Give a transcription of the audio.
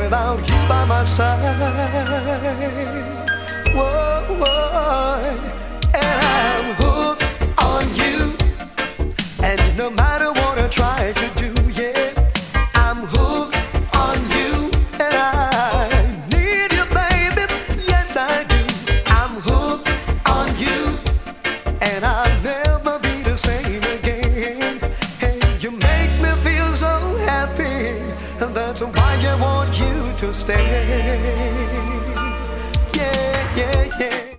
without you by my side. Whoa, whoa. And I'm hooked on you, and no matter what I try to do, yeah, I'm hooked on you, and I need you, baby. Yes, I do. I'm hooked on you, and I'll never be the same again. Hey, you make me feel so happy, and that's why I want you to stay. Yeah, yeah, yeah.